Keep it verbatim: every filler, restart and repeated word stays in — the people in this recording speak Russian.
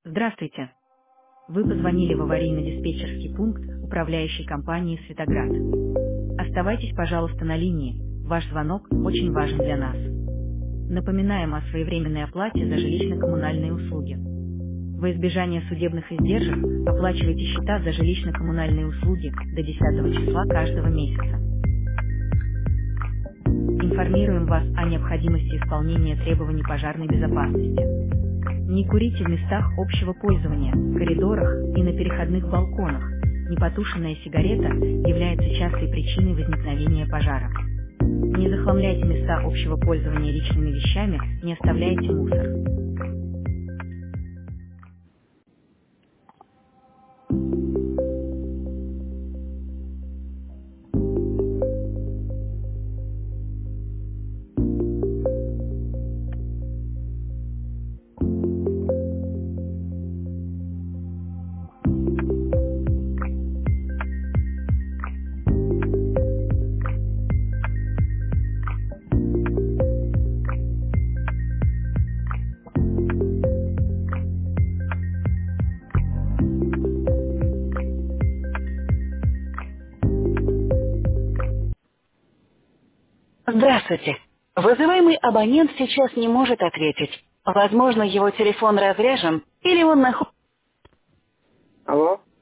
Здравствуйте. Вы позвонили в аварийно-диспетчерский пункт управляющей компании «Светоград». Оставайтесь, пожалуйста, на линии. Ваш звонок очень важен для нас. Напоминаем о своевременной оплате за жилищно-коммунальные услуги. Во избежание судебных издержек оплачивайте счета за жилищно-коммунальные услуги до десятого числа каждого месяца. Информируем вас о необходимости исполнения требований пожарной безопасности. Не курите в местах общего пользования, коридорах и на переходных балконах. Непотушенная сигарета является частой причиной возникновения пожара. Не захламляйте места общего пользования личными вещами, не оставляйте мусор. Здравствуйте. Вызываемый абонент сейчас не может ответить. Возможно, его телефон разряжен или он находится... Алло?